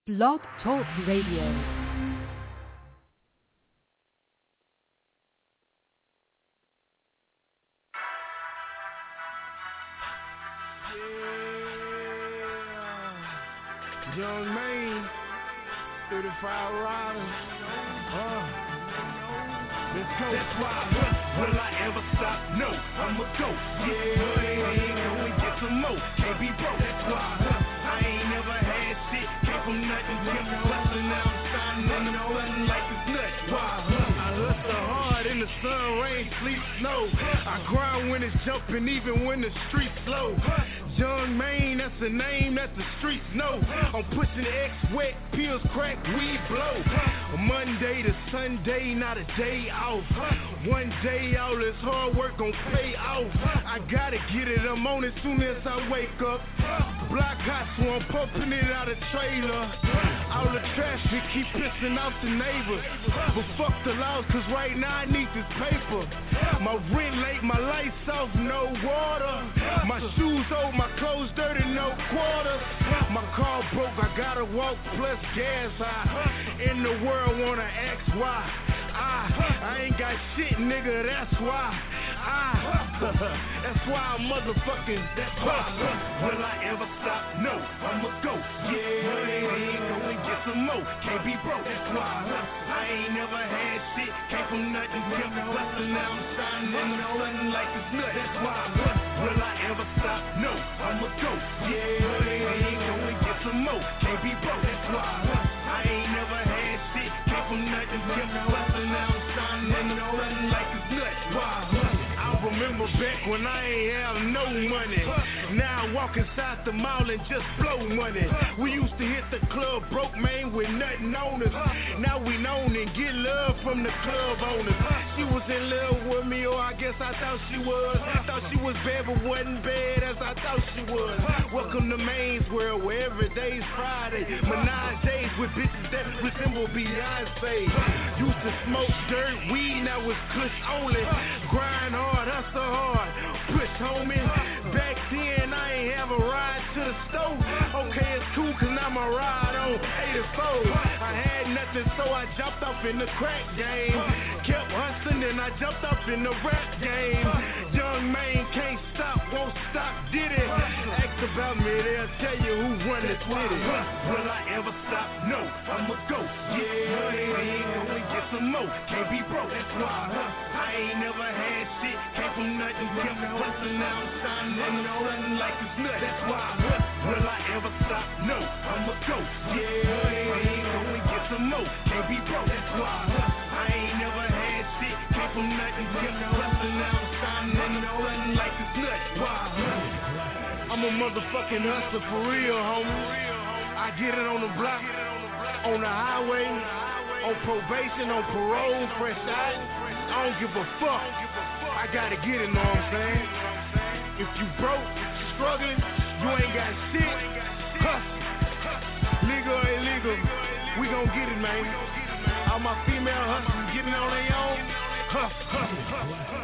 Blog Talk Radio. Young Maine, 35 riders. Let's go. That's why will I ever stop? No, I'ma go. Yeah, ain't gonna get some more. Can't be broke. That's why I ain't never had shit. Came from nothing, kept hustling. Now I'm shining in the sun like it's nuts. Why? I hustle hard in the sun, rain, sleet, snow. I grind when it's jumping, even when the streets slow. Young Maine, that's the name that the streets know. I'm pushing X, wet, pills, crack, weed, blow. Monday to Sunday, not a day off. One day all this hard work gon' pay off. I gotta get it, I'm on it soon as I wake up. Block hot, so I'm pumping it out of trailer. All the traffic keep pissing off the neighbors. But fuck the laws, cause right now I need this paper. My rent late, my lights off, no water. My shoes old, my clothes dirty, no quarters. My car broke, I gotta walk plus gas high. In the world wanna ask why. I ain't got shit, nigga, that's why. That's why I'm motherfucking, that's why. Will I ever stop? No, I'ma go. Yeah, ain't gonna get some more. Can't be broke, that's why. I ain't never had shit. Came from nothing, kept hustling. Now I'm shining in the sun like it's nuts. That's why. Will I ever stop? No, I'ma go. Yeah, ain't gonna get some more. Can't be broke, that's why. I ain't never had shit. Came from nothing, kept hustling. Now I'm shining in the sun like it's nuts. Why? I remember back when I ain't have no money. Now I walk inside the mall and just blow money. We used to hit the club broke, man, with nothing on us. Now we known and get love from the club owners. She was in love with me, or I guess I thought she was. Thought she was bad, but wasn't bad as I thought she was. Welcome to Maine's world, where every day's Friday. Menage days with bitches that resemble Beyonce. Used to smoke dirt, weed, now it's kush only. Grind hard, hustle hard, push homie. Back then I ain't have a ride to the store. Okay, it's cool cause now my ride on 84. I had nothing so I jumped off in the crack game. Kept hustling and I jumped off in the rap game. Young Maine can't stop, won't stop, did it. Ask about me, they'll tell you who run the city. Will I ever stop? No, I'ma go. Yeah, ain't gonna get some more. Can't be broke, that's why. I ain't never had shit. Came from nothing, kept hustling. Now I'm shining in the sun like it's nuts. That's why. Will I ever stop? No, I'ma go. Yeah, ain't gonna get some more. Can't be broke, that's why. I ain't never had shit. Came from nothing, kept hustling. Now I'm shining in the sun like it's nuts. Why? I'm a motherfucking hustler for real, homie. I get it on the block, on the highway, on probation, on parole, fresh out. I don't give a fuck. I gotta get it, know what I'm saying? If you broke, struggling, you ain't got shit, hustle. Legal or illegal, we gon' get it, man. All my female hustlers getting on their own, hustle.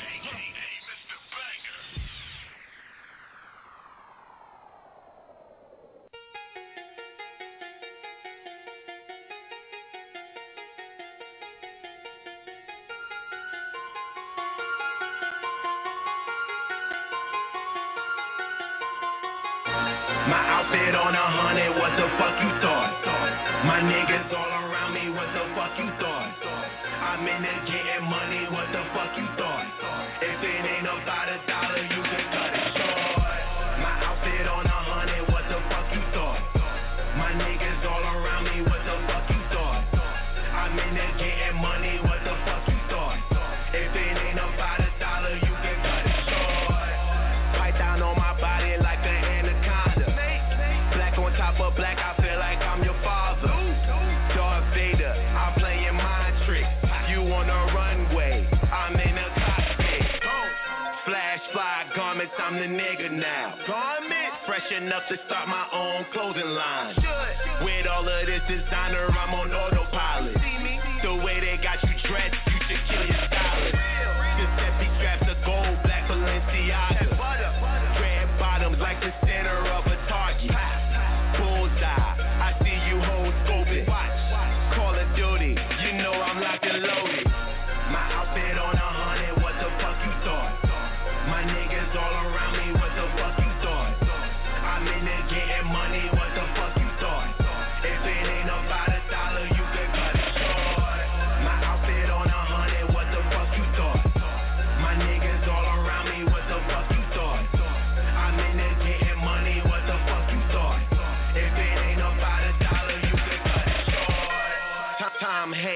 My outfit on 100, what the fuck you thought? My niggas all around me, what the fuck you thought? I'm in there getting money, what the fuck you thought? If it ain't about $1, you can cut it short. My outfit on 100, what the fuck you thought? My niggas all around me, what the fuck you thought? I'm in there getting money, what the fuck you thought? If it ain't about $1, you can cut it short. Python on my body like an anaconda. On top of black, I feel like I'm your father. Darth Vader, I'm playing mind tricks. You on a runway, I'm in a cockpit. Flash fly garments, I'm the nigga now. Fresh enough to start my own clothing line. With all of this designer, I'm on autopilot. The way they got you dressed, you should kill your stylist. Giuseppe straps of gold, black Balenciaga. Red bottoms like the center of a target. Bullseye, I see you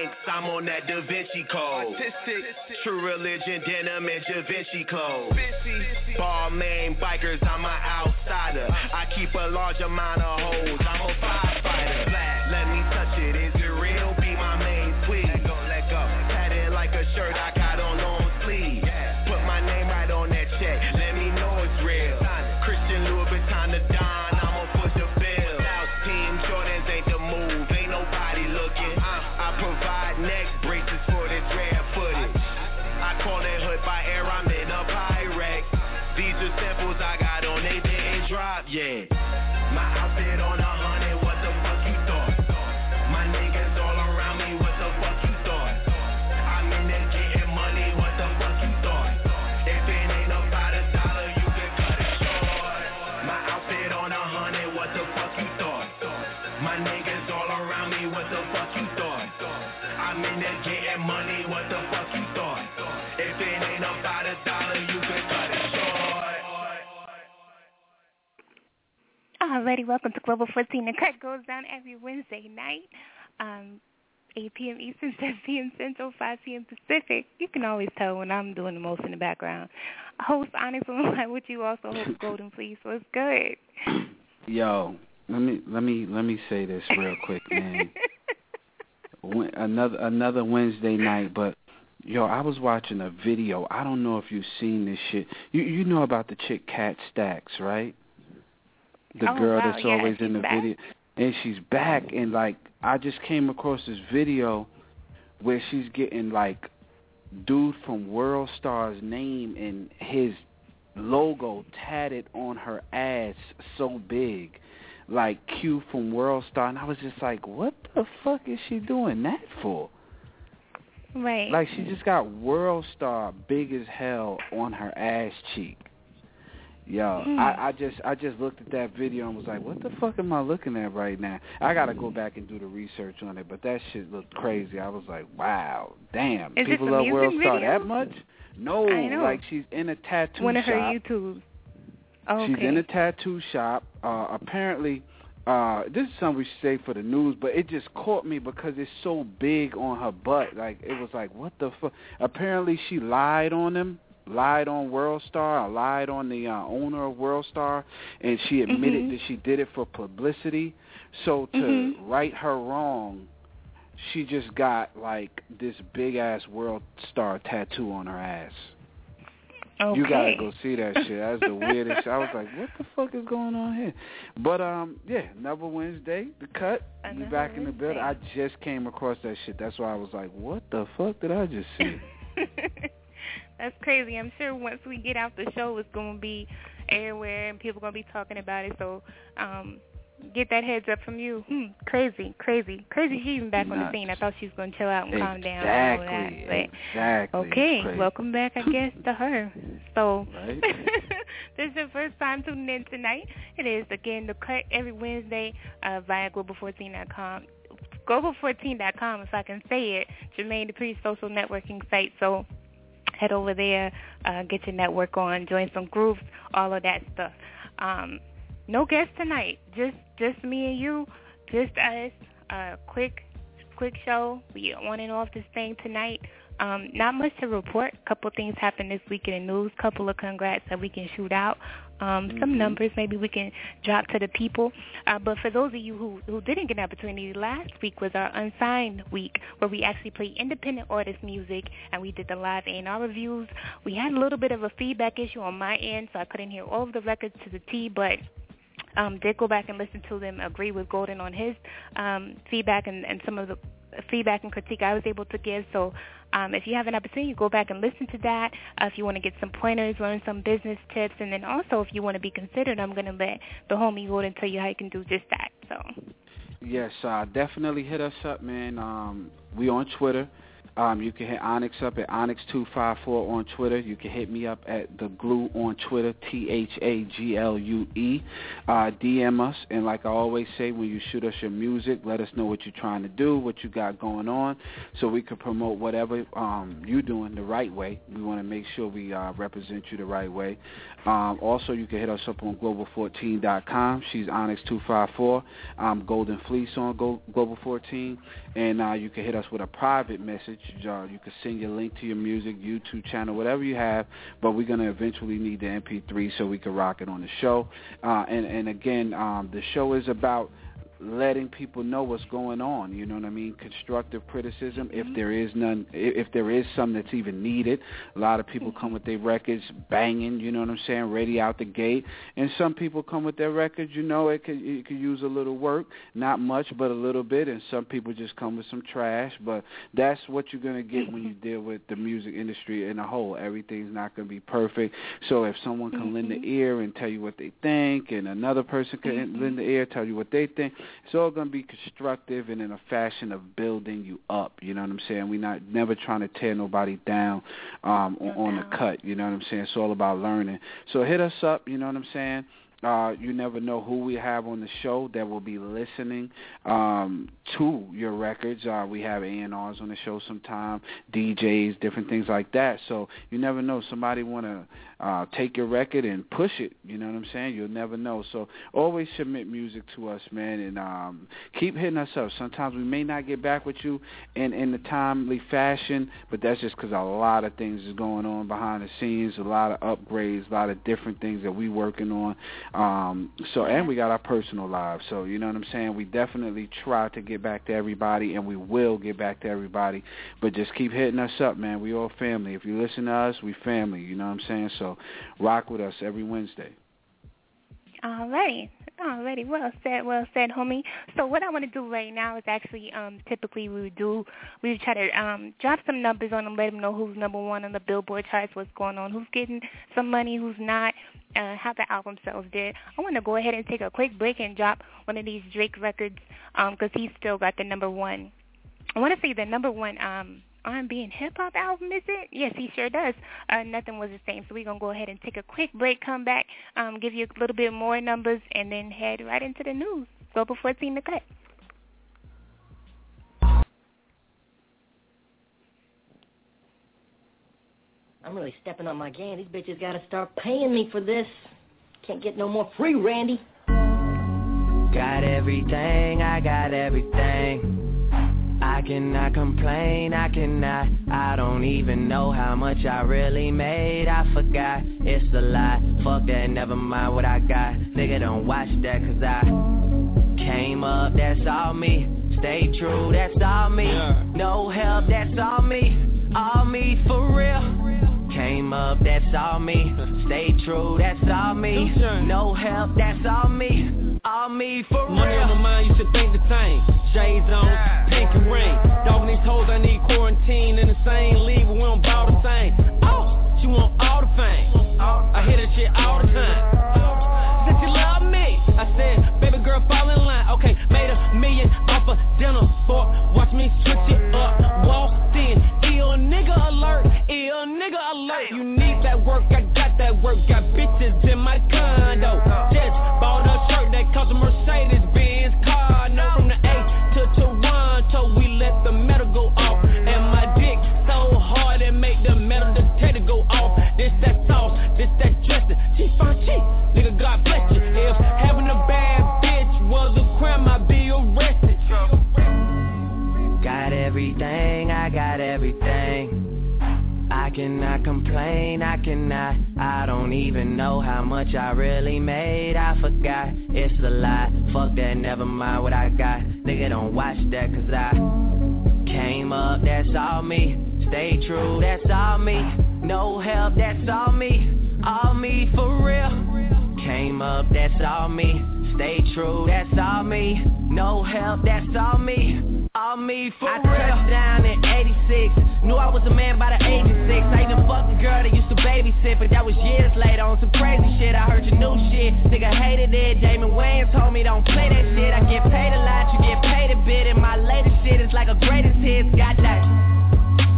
Spanx, I'm on that Da Vinci Code. True religion, denim and Da Vinci clothes. Ball main bikers, I'm an outsider. I keep a large amount of hoes, I'm a firefighter. Let me touch it, is it real? Be my main squeeze. Let go. Pat it like a shirt I got on long sleeve. Put my name right on that check, let me know it's real. Christian Louis Vuitton, the Don, I'ma push the bill. Team Jordans ain't the move, ain't nobody looking. I provide neck braces for the rare footage. I call it hood by air, I'm in a Pyrex. These are samples I got on, they didn't drop yet. My outfit on 100, what the fuck you thought? My niggas all around me, what the fuck you thought? I'm in there getting money, what the fuck you thought? If it ain't about $1, you can cut it short. My outfit on 100, what the fuck you thought? My niggas all around me, what the fuck you thought? I'm in there getting money, what the fuck you thought? If it ain't about $1, you can cut it short. Alrighty, welcome to Global 14. The cut goes down every Wednesday night, 8 p.m. Eastern, 7 p.m. Central, 5 p.m. Pacific. You can always tell when I'm doing the most in the background. Host Onyx on with you, also host Golden Fleece. So it's good. Yo, let me say this real quick, man. Another Wednesday night, but yo, I was watching a video. I don't know if you've seen this shit. You know about the chick Kat Stacks, right? The girl that's always in the video. And she's back, and like I just came across this video where she's getting like dude from World Star's name and his logo tatted on her ass so big, like Q from World Star, and I was just like, what the fuck is she doing that for? Right. Like she just got World Star big as hell on her ass cheek. Yo, I just looked at that video and was like, what the fuck am I looking at right now? I got to go back and do the research on it, but that shit looked crazy. I was like, wow, damn. Is people this a love music World Star video? that much? No, like she's in a tattoo shop. One of her YouTubes. Oh, okay. She's in a tattoo shop. Apparently, this is something we should say for the news, but it just caught me because it's so big on her butt. Like, it was like, what the fuck? Apparently, she lied on them. Lied on World Star, lied on the owner of World Star, and she admitted that she did it for publicity. So to right her wrong, she just got like this big ass World Star tattoo on her ass. Okay. You gotta go see that shit. That's the weirdest shit. I was like, what the fuck is going on here? But yeah, another Wednesday, the cut. We back in the building. I just came across that shit. That's why I was like, what the fuck did I just see? That's crazy. I'm sure once we get out the show, it's going to be everywhere and people are going to be talking about it. So get that heads up from you. Crazy. She's even back on the scene. I thought she was going to chill out and calm down and all that. But, exactly. Okay, welcome back, I guess, to her. So right. This is your first time tuning in tonight. It is, again, the cut every Wednesday via Global14.com. Global14.com, if I can say it, Jermaine Dupree's social networking site. So head over there, get your network on, join some groups, all of that stuff. No guests tonight, just me and you, just us. Quick show. We on and off this thing tonight. Not much to report. A couple things happened this week in the news. Couple of congrats that we can shoot out. Some numbers maybe we can drop to the people. But for those of you who didn't get an opportunity, last week was our Unsigned week where we actually played independent artist music and we did the live A&R reviews. We had a little bit of a feedback issue on my end, so I couldn't hear all of the records to the T, but did go back and listen to them, agree with Golden on his feedback and some of the feedback and critique I was able to give. So if you have an opportunity, go back and listen to that. If you want to get some pointers, learn some business tips, and then also if you want to be considered, I'm going to let the homie Golden tell you how you can do just that. So yes, definitely hit us up, man. We on Twitter. You can hit Onyx up at Onyx254 on Twitter. You can hit me up at The Glue on Twitter, THAGLUE. DM us, and like I always say, when you shoot us your music, let us know what you're trying to do, what you got going on, so we can promote whatever you're doing the right way. We want to make sure we represent you the right way. Also, you can hit us up on Global14.com. She's Onyx254. I'm Golden Fleece on Global14. And you can hit us with a private message. You can send your link to your music, YouTube channel, whatever you have. But we're going to eventually need the MP3 so we can rock it on the show. And again, the show is about letting people know what's going on, you know what I mean? Constructive criticism, if there is none, if there is some that's even needed. A lot of people come with their records banging, you know what I'm saying, ready out the gate. And some people come with their records, you know, it could use a little work, not much, but a little bit. And some people just come with some trash. But that's what you're going to get when you deal with the music industry in a whole. Everything's not going to be perfect. So if someone can lend the ear and tell you what they think, and another person can lend the ear, tell you what they think, it's all going to be constructive and in a fashion of building you up, you know what I'm saying? We're never trying to tear nobody down on the cut, you know what I'm saying? It's all about learning. So hit us up, you know what I'm saying? You never know who we have on the show that will be listening to your records. We have A&Rs on the show sometime, DJs, different things like that. So you never know. Somebody want to take your record and push it. You know what I'm saying? You'll never know. So always submit music to us, man, and keep hitting us up. Sometimes we may not get back with you in the timely fashion, but that's just because a lot of things is going on behind the scenes, a lot of upgrades, a lot of different things that we working on. And we got our personal lives. So, you know what I'm saying? We definitely try to get back to everybody, and we will get back to everybody. But just keep hitting us up, man. We all family. If you listen to us, we family. You know what I'm saying? So rock with us every Wednesday. Alrighty. Well said, homie. So what I want to do right now is actually, typically we try to drop some numbers on them, let them know who's number one on the Billboard charts, what's going on, who's getting some money, who's not, how the album sales did. I want to go ahead and take a quick break and drop one of these Drake records because he's still got the number one. I want to say the number one R&B and hip-hop album, is it? Yes, he sure does. Nothing Was the Same. So we're going to go ahead and take a quick break, come back, give you a little bit more numbers, and then head right into the news. Global 14 The Cut. I'm really stepping on my game. These bitches got to start paying me for this. Can't get no more free, Randy. Got everything, I got everything. I cannot complain, I don't even know how much I really made. I forgot, it's a lie, fuck that, never mind what I got. Nigga, don't watch that, cause I came up, that's all me. Stay true, that's all me. No help, that's all me for real. Came up, that's all me. Stay true, that's all me. No help, that's all me. All me for real. Money on my mind, you should think the same. Shades on, pink and ring. Dogging these hoes, I need quarantine in the same league, but we don't bow the same. Oh, she want all the fame. I hear that shit all the time. Since you love me, I said, baby girl, fall in line. Okay, made $1 million off a dinner fork. Watch me switch it up. Walked in, ill nigga alert. You need that work, I got that work. Got bitches in my condo. Just bought a shirt that cost a Mercedes-Benz car. No, from the A to Toronto, we let the metal go off. And my dick so hard it make the metal detector go off. This that sauce, this that dressing. She fine, nigga, God bless you. If having a bad bitch was a crime, I'd be arrested. Got everything, I got everything. I cannot complain, I don't even know how much I really made. I forgot, it's a lie, fuck that, never mind what I got. Nigga, don't watch that, cause I came up, that's all me. Stay true, that's all me. No help, that's all me for real. Came up, that's all me. Stay true, that's all me. No help, that's all me. All me for real. I touched down in 86. Knew I was a man by the age of 6. I even fucked a girl that used to babysit, but that was years later on some crazy shit. I heard your new shit, nigga hated it. Damon Wayans told me don't play that shit. I get paid a lot, you get paid a bit, and my latest shit is like a greatest hits. Got that.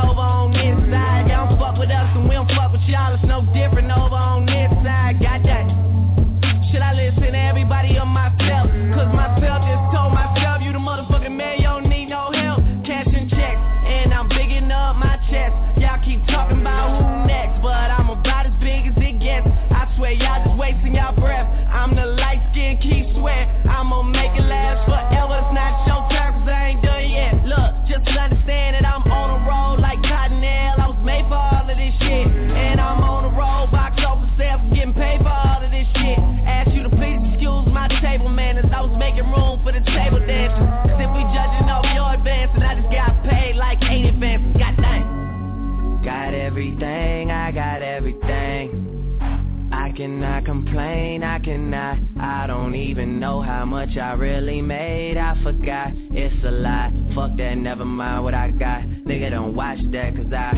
over on this side. Y'all don't fuck with us and we don't fuck with y'all. It's no different over on this side. Got that? Should I listen to everybody or myself? Cause myself just told myself, you the motherfucking man, you don't need no help. Cashing checks, and I'm bigging up my chest. Y'all keep talking about who next, but I'm about as big as it gets. I swear y'all just wasting y'all breath. I'm the light skin, keep sweat. I'ma make it last forever. It's not your turn, cause I ain't done yet. Look, just understand that I'm on a roll like Cottonelle. I was made for all of this shit, and I'm on the roll, box office sales, getting paid for all of this shit. Ask you to please excuse my table manners. I was making room for the table dancers. Simply judging off your advances. I just got paid like 8 advances. God dang. Got everything, I got everything. I cannot complain, I don't even know how much I really made. I forgot, it's a lie. Fuck that, never mind what I got. Nigga, don't watch that, cause I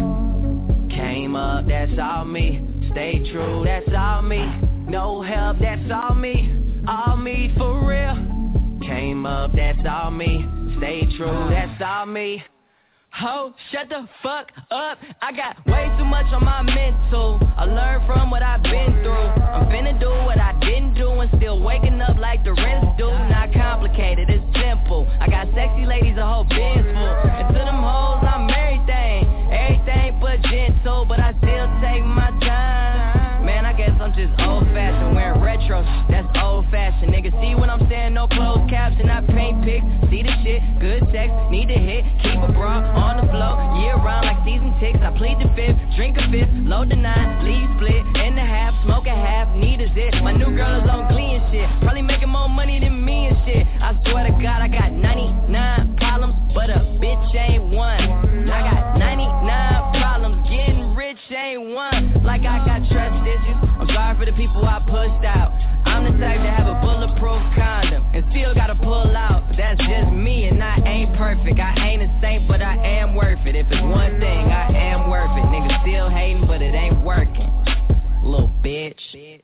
came up, that's all me. Stay true, that's all me. No help, that's all me. All me for real. Came up, that's all me. Stay true, that's all me. Ho, shut the fuck up. I got way too much on my mental. I learned from what I've been through. I'm finna do what I didn't do and still waking up like the rest do. Not complicated, it's simple. I got sexy ladies, a whole Benz full. And to them hoes, I'm everything but gentle. But I still take my time. Man, I guess I'm just old-fashioned, wearing retro, that's old-fashioned. Niggas see what I'm saying, no closed caption. I paint pics, see the shit, good sex, need to hit, keep a bra on the floor, year round like season ticks. I plead the fifth, drink a fifth, load the 9, leave split, in the half, smoke a half, need a zit. My new girl is on Glee and shit, probably making more money than me and shit. I swear to God, I got 99 problems, but a bitch ain't one. I got 99 problems, getting rich ain't one. Like I got trust issues, I'm sorry for the people I pushed out. I'm the type to have a bulletproof condom and still gotta pull out, but that's just me and I ain't perfect. I ain't a saint, but I am worth it. If it's one thing, I am worth it. Niggas still hating, but it ain't working. Little bitch.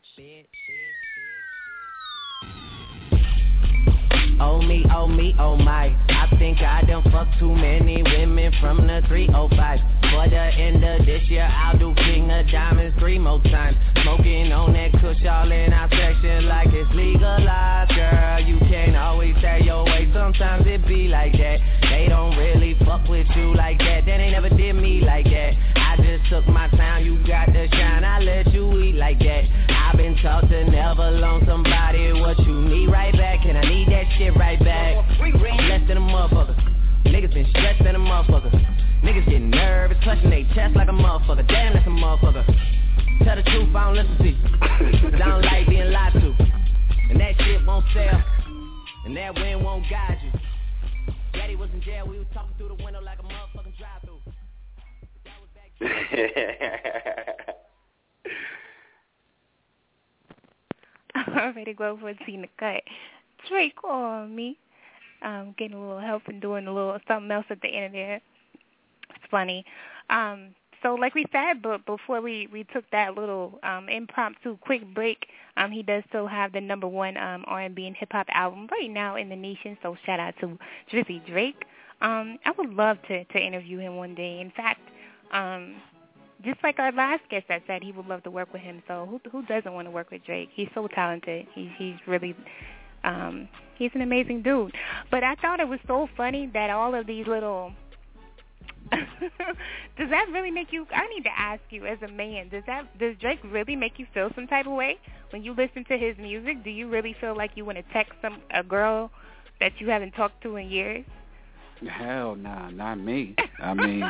Oh me, oh my. I think I done fucked too many women from the 305. For the end of this year, I'll do King of Diamonds 3 more times. Smoking on that kush all in our section like it's legalized. Girl, you can't always stay your way. Sometimes it be like that. They don't really fuck with you like that. They ain't never did me like that. I just took my time, you got the shine. I let you eat like that. I've been taught to never loan somebody what you need right back, and I need that shit right back. Less than a motherfucker. Niggas been stressed than a motherfucker. Niggas get nervous, clutching their chest like a motherfucker. Damn, that's a motherfucker. Tell the truth, I don't listen to you. I don't like being lied to. And that shit won't sell. And that wind won't guide you. Daddy was in jail, we was talking through the window like a motherfucking drive-through. Already go for Tina Cut. Drake on me. Getting a little help and doing a little something else at the end of there. It's funny. So like we said, but before we took that little impromptu quick break, he does still have the #1 R&B and hip-hop album right now in the nation, so shout out to Drizzy Drake. I would love to interview him one day. In fact, just like our last guest that said he would love to work with him, so who doesn't want to work with Drake? He's so talented. He's really... he's an amazing dude. But I thought it was so funny that all of these little... Does that really make you... I need to ask you as a man, does Drake really make you feel some type of way? When you listen to his music, do you really feel like you want to text a girl that you haven't talked to in years? Hell nah, not me. I mean,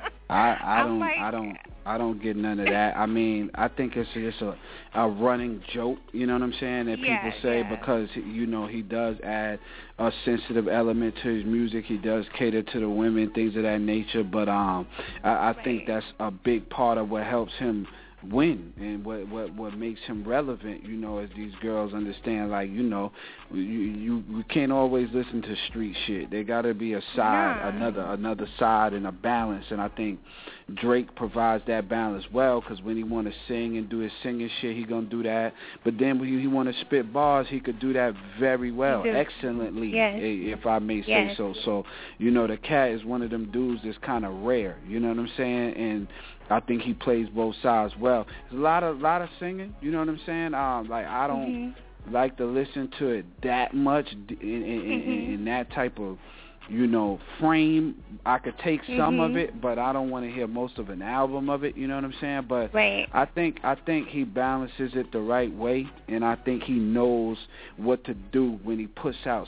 I don't get none of that. I mean, I think it's just a running joke, you know what I'm saying, that people say because, you know, he does add a sensitive element to his music. He does cater to the women, things of that nature. But I think that's a big part of what helps him win, and what makes him relevant, you know, as these girls understand, like, you know, you can't always listen to street shit. There got to be a side, another side, and a balance, and I think Drake provides that balance well, because when he want to sing and do his singing shit, he gonna do that, but then when he want to spit bars, he could do that very well, excellently, if I may say so. So, you know, the cat is one of them dudes that's kind of rare, you know what I'm saying, and I think he plays both sides well. There's a lot of singing, you know what I'm saying? Like, I don't like to listen to it that much in that type of, you know, frame. I could take some of it, but I don't want to hear most of an album of it, you know what I'm saying? But I think he balances it the right way, and I think he knows what to do when he puts out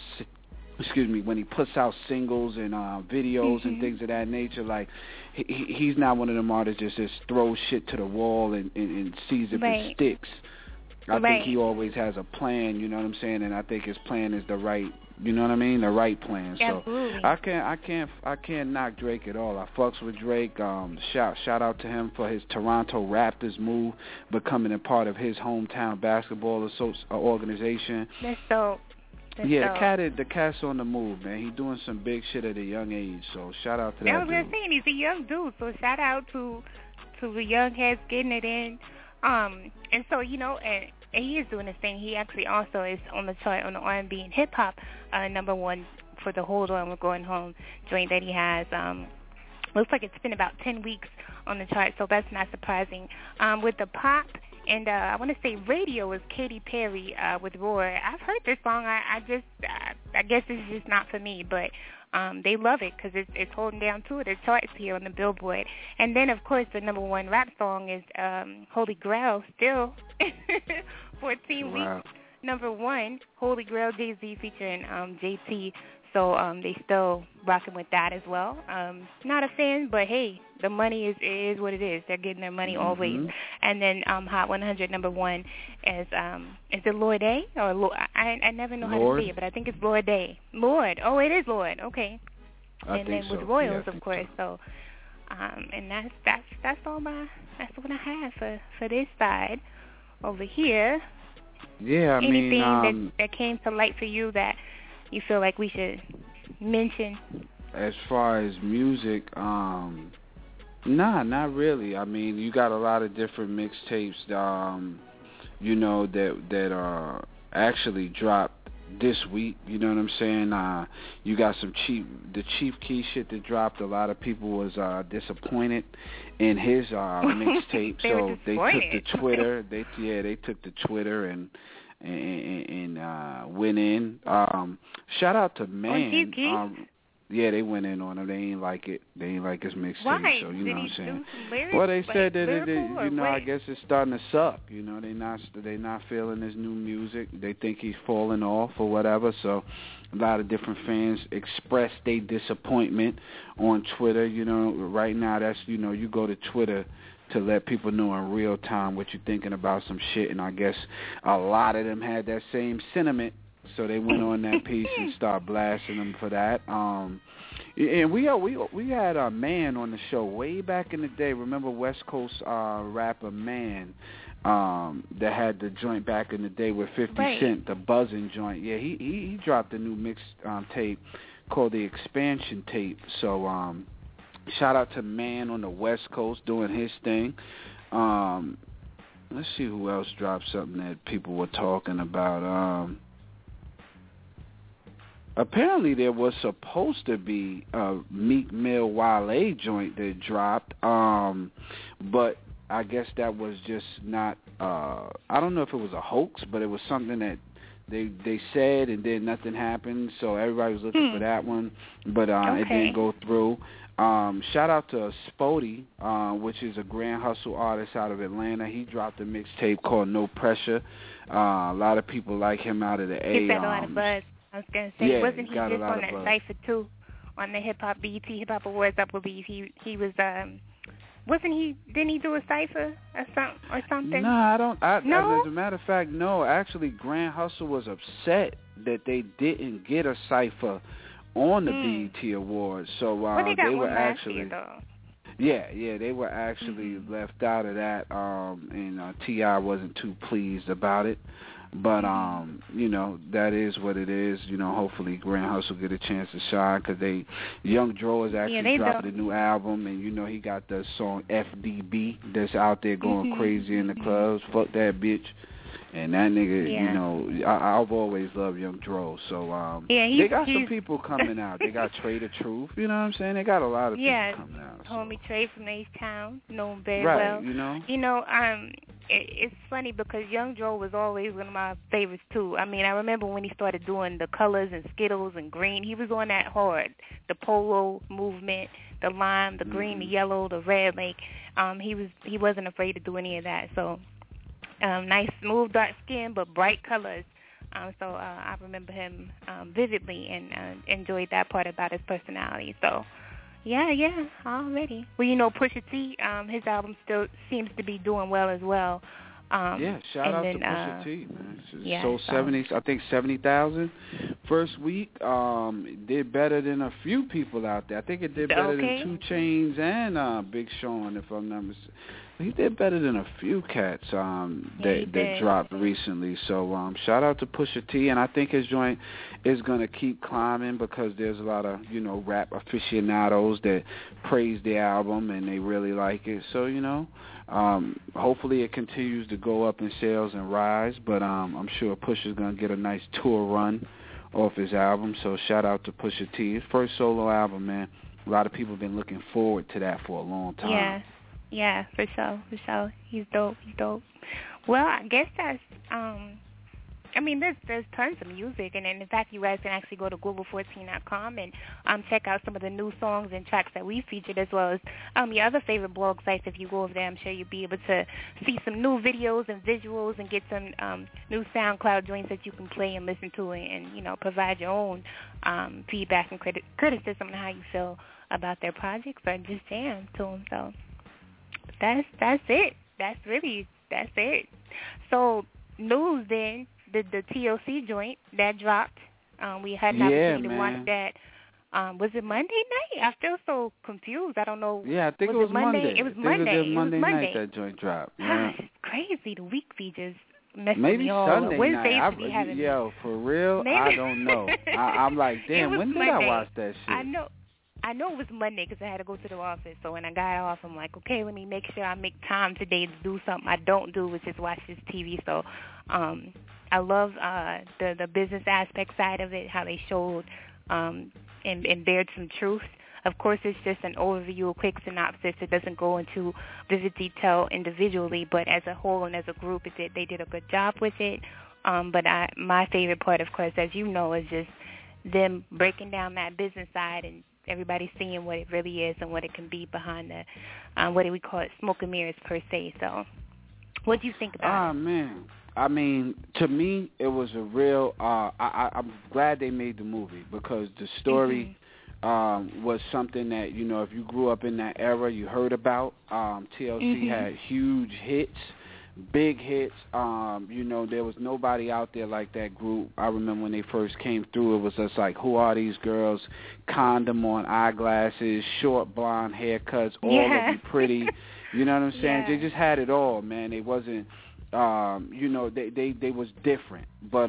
singles and videos and things of that nature. Like, he's not one of them artists that just throws shit to the wall and sees if it sticks. I think he always has a plan, you know what I'm saying, and I think his plan is the right, you know what I mean, the right plan. Absolutely. So I can't knock Drake at all. I fucks with Drake. Shout out to him for his Toronto Raptors move, becoming a part of his hometown basketball organization. That's dope. The cat's on the move, man. He's doing some big shit at a young age, so shout out to that dude. I was going to say, he's a young dude, so shout out to the young heads getting it in. And so, you know, and he is doing his thing. He actually also is on the chart on the R&B and hip-hop, #1 for the Hold On, We're Going Home joint that he has. Looks like it's been about 10 weeks on the chart, so that's not surprising. With the pop, and I want to say radio, is Katy Perry with Roar. I've heard this song. I guess it's just not for me, but they love it because it's holding down to the charts here on the Billboard. And then, of course, the #1 rap song is Holy Grail, still 14 weeks. #1, Holy Grail, Jay-Z featuring JT. So they still rocking with that as well. Not a fan, but hey, the money is what it is. They're getting their money always. And then Hot 100 #1 is it Lord A? Or I never know how to say it, but I think it's Lord A. Lord. Oh, it is Lord. Okay. And then with Royals, of course. So, and that's all that's what I have for this side. Over here. Yeah, I mean, anything that came to light for you that you feel like we should mention? As far as music, nah, not really. I mean, you got a lot of different mixtapes, you know, that actually dropped this week, you know what I'm saying? You got the Chief Keef shit that dropped. A lot of people was disappointed in his mixtape, so they took to Twitter. They took to Twitter and went in. Shout out to Man. Yeah, they went in on him. They ain't like it. They ain't like his mixtape. So you know what I'm saying. Well, they said that you know, I guess it's starting to suck. You know, they not feeling his new music. They think he's falling off or whatever. So a lot of different fans expressed their disappointment on Twitter. You know, right now that's, you know, you go to Twitter to let people know in real time what you're thinking about some shit, and I guess a lot of them had that same sentiment. So they went on that piece and started blasting them for that. And we had a Man on the show way back in the day. Remember West Coast rapper Man that had the joint back in the day with 50 Cent, the Buzzin' joint. Yeah, he dropped a new mix tape called the Expansion Tape. So shout out to Man on the West Coast doing his thing. Let's see who else dropped something that people were talking about. Apparently there was supposed to be a Meek Mill Wale joint that dropped, but I guess that was just not, I don't know if it was a hoax, but it was something that they said and then nothing happened, so everybody was looking for that one, but it didn't go through. Shout out to Spody, which is a Grand Hustle artist out of Atlanta. He dropped a mixtape called No Pressure. A lot of people like him out of the A. He's got a lot of buzz. I was going to say, wasn't he just on that Cypher too, on the BET Hip Hop Awards, I believe he was, wasn't he, didn't he do a Cypher or something? No, I don't, no? As a matter of fact, no, actually Grand Hustle was upset that they didn't get a Cypher on the BET Awards, so they were actually, year, though. Yeah, they were actually left out of that, and T.I. wasn't too pleased about it. But, you know, that is what it is. You know, hopefully Grand Hustle get a chance to shine because Young Dro is actually dropping a new album, and, you know, he got the song FDB that's out there going crazy in the clubs. Fuck that bitch. And that nigga, you know, I've always loved Young Dro. So they got some people coming out. They got Trader Truth, you know what I'm saying? They got a lot of people coming out. Homie Trey from H-Town, know him very well. Right, you know. You know, it's funny because Young Dro was always one of my favorites too. I mean, I remember when he started doing the colors and Skittles and green. He was on that hard. The polo movement, the lime, the green, the yellow, the red. Like, he wasn't afraid to do any of that. So, nice, smooth, dark skin, but bright colors. So I remember him vividly and enjoyed that part about his personality. So. Yeah, already. Well, you know, Pusha T, his album still seems to be doing well as well. Shout out to Pusha T, man. Sold 70,000 first week. Did better than a few people out there. I think it did better than 2 Chainz and Big Sean, if I'm not mistaken. He did better than a few cats that dropped recently. So shout out to Pusha T, and I think his joint is going to keep climbing because there's a lot of, you know, rap aficionados that praise the album and they really like it. So, you know, hopefully it continues to go up in sales and rise, but I'm sure Pusha's going to get a nice tour run off his album. So shout out to Pusha T. His first solo album, man. A lot of people have been looking forward to that for a long time. Yeah, for sure. He's dope. Well, I guess that's, I mean, there's tons of music, and in fact, you guys can actually go to global14.com and check out some of the new songs and tracks that we featured, as well as your other favorite blog sites. If you go over there, I'm sure you'll be able to see some new videos and visuals and get some new SoundCloud joints that you can play and listen to, and you know, provide your own feedback and criticism on how you feel about their projects or just jam to them. So that's it. That's it. So news then. The TLC joint that dropped, we had an opportunity to watch that. Was it Monday night? I feel so confused. I don't know. Yeah, I think it was Monday. It was Monday. It was Monday night that joint dropped. Yeah. It's crazy. The week features messing Maybe me all Sunday night. Yo, for real, Maybe. I don't know. I'm like, damn, when did I watch that shit? I know it was Monday because I had to go to the office. So when I got off, I'm like, okay, let me make sure I make time today to do something I don't do, which is watch this TV. So I love the business aspect side of it, how they showed and bared some truth. Of course, it's just an overview, a quick synopsis. It doesn't go into vivid detail individually, but as a whole and as a group, they did a good job with it. But my favorite part, of course, as you know, is just them breaking down that business side and everybody seeing what it really is and what it can be behind the, what do we call it, smoke and mirrors per se. So what do you think about it? Man. I mean, to me, it was a real, I'm glad they made the movie because the story was something that, you know, if you grew up in that era, you heard about. TLC had huge hits, big hits. You know, there was nobody out there like that group. I remember when they first came through, it was just like, who are these girls? Condom on eyeglasses, short blonde haircuts, all of you pretty. You know what I'm saying? They just had it all, man. They wasn't, you know, they was different. But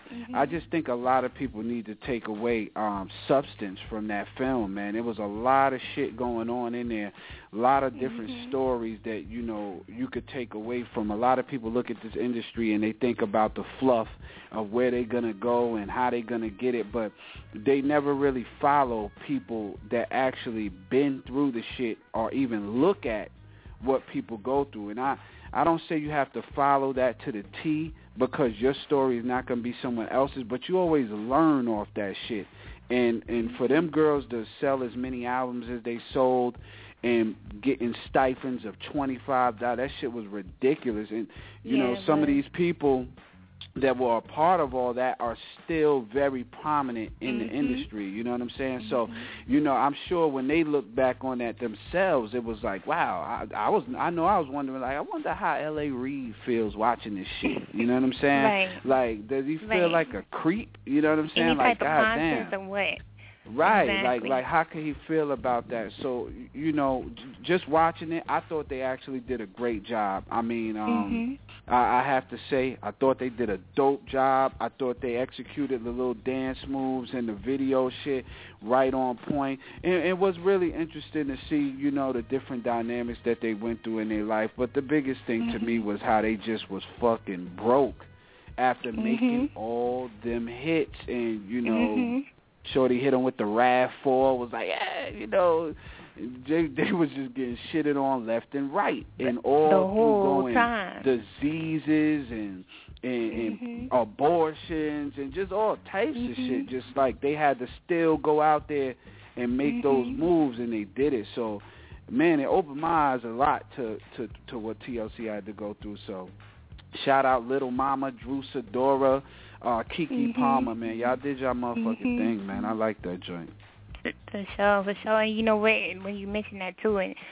I just think a lot of people need to take away substance from that film, man. There was a lot of shit going on in there, a lot of different stories that, you know, you could take away from. A lot of people look at this industry and they think about the fluff of where they're going to go and how they're going to get it, but they never really follow people that actually been through the shit or even look at what people go through. And I don't say you have to follow that to the T because your story is not going to be someone else's, but you always learn off that shit. And for them girls to sell as many albums as they sold and getting stipends of $25, that shit was ridiculous. And, you know, some of these people that were a part of all that are still very prominent in the industry, you know what I'm saying? So, you know, I'm sure when they look back on that themselves, it was like, wow, I was wondering, like, I wonder how L.A. Reid feels watching this shit, you know what I'm saying? Right. Like, does he feel like a creep, you know what I'm saying? Any like, type of goddamn. or what? Right, exactly. like how could he feel about that? So, you know, just watching it, I thought they actually did a great job. I mean, I have to say, I thought they did a dope job. I thought they executed the little dance moves and the video shit right on point. And it was really interesting to see, you know, the different dynamics that they went through in their life. But the biggest thing to me was how they just was fucking broke after making all them hits. And, you know, Shorty hit him with the RAV4, was like, yeah, you know, they was just getting shitted on left and right, and all the whole through going time. diseases and abortions and just all types of shit. Just like they had to still go out there and make those moves, and they did it. So, man, it opened my eyes a lot to what TLC had to go through. So, shout out Little Mama, Drew Sidora, Keke Palmer, man. Y'all did y'all motherfucking thing, man. I like that joint. For sure. And you know what, when you mentioned that too, and